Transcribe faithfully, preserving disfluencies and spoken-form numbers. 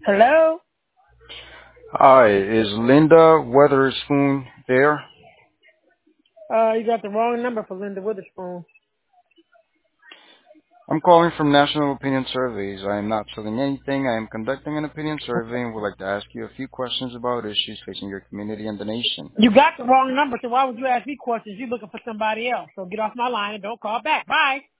Hello? Hi, is Linda Weatherspoon there? Uh, you got the wrong number for Linda Witherspoon. I'm calling from National Opinion Surveys. I am not selling anything. I am conducting an opinion survey and would like to ask you a few questions about issues facing your community and the nation. You got the wrong number, so why would you ask me questions? You're looking for somebody else. So get off my line and don't call back. Bye.